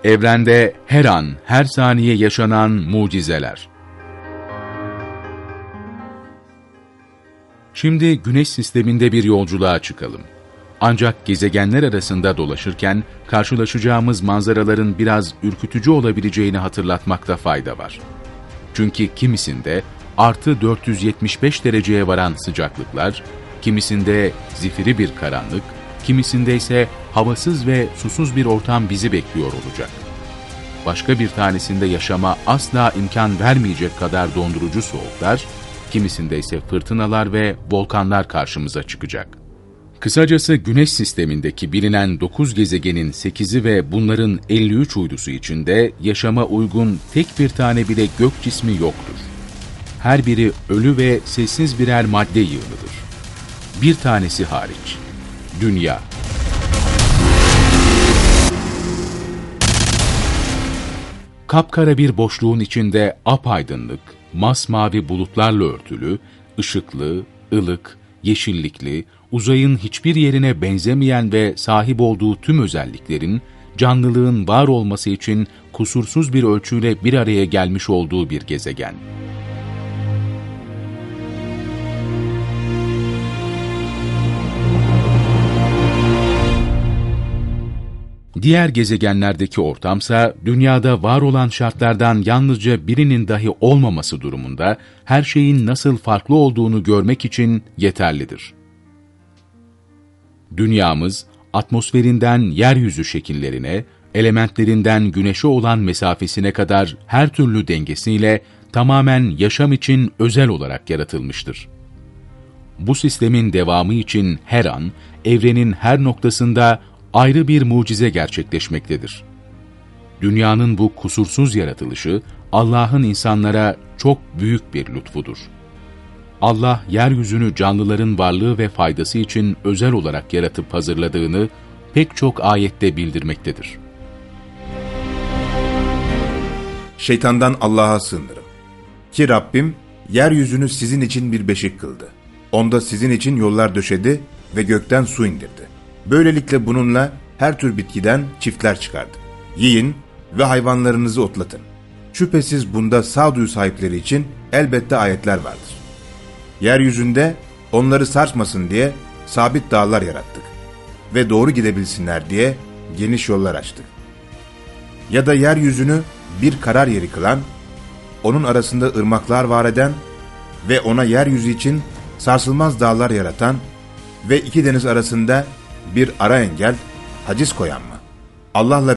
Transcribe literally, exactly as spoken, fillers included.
Evrende her an, her saniye yaşanan mucizeler. Şimdi Güneş sisteminde bir yolculuğa çıkalım. Ancak gezegenler arasında dolaşırken karşılaşacağımız manzaraların biraz ürkütücü olabileceğini hatırlatmakta fayda var. Çünkü kimisinde artı dört yüz yetmiş beş dereceye varan sıcaklıklar, kimisinde zifiri bir karanlık, kimisinde ise havasız ve susuz bir ortam bizi bekliyor olacak. Başka bir tanesinde yaşama asla imkan vermeyecek kadar dondurucu soğuklar, kimisinde ise fırtınalar ve volkanlar karşımıza çıkacak. Kısacası Güneş sistemindeki bilinen dokuz gezegenin sekizi ve bunların elli üç uydusu içinde yaşama uygun tek bir tane bile gök cismi yoktur. Her biri ölü ve sessiz birer madde yığınıdır. Bir tanesi hariç, Dünya. Kapkara bir boşluğun içinde apaydınlık, masmavi bulutlarla örtülü, ışıklı, ılık, yeşillikli, uzayın hiçbir yerine benzemeyen ve sahip olduğu tüm özelliklerin, canlılığın var olması için kusursuz bir ölçüyle bir araya gelmiş olduğu bir gezegen. Diğer gezegenlerdeki ortamsa, dünyada var olan şartlardan yalnızca birinin dahi olmaması durumunda, her şeyin nasıl farklı olduğunu görmek için yeterlidir. Dünyamız, atmosferinden yeryüzü şekillerine, elementlerinden güneşe olan mesafesine kadar her türlü dengesiyle tamamen yaşam için özel olarak yaratılmıştır. Bu sistemin devamı için her an, evrenin her noktasında ayrı bir mucize gerçekleşmektedir. Dünyanın bu kusursuz yaratılışı, Allah'ın insanlara çok büyük bir lütfudur. Allah, yeryüzünü canlıların varlığı ve faydası için özel olarak yaratıp hazırladığını pek çok ayette bildirmektedir. Şeytandan Allah'a sığınırım. Ki Rabbim, yeryüzünü sizin için bir beşik kıldı. Onda sizin için yollar döşedi ve gökten su indirdi. Böylelikle bununla her tür bitkiden çiftler çıkardı. Yiyin ve hayvanlarınızı otlatın. Şüphesiz bunda sağduyu sahipleri için elbette ayetler vardır. Yeryüzünde onları sarsmasın diye sabit dağlar yarattık ve doğru gidebilsinler diye geniş yollar açtık. Ya da yeryüzünü bir karar yeri kılan, onun arasında ırmaklar var eden ve ona yeryüzü için sarsılmaz dağlar yaratan ve iki deniz arasında bir ara engel, haciz koyan mı? Allah'la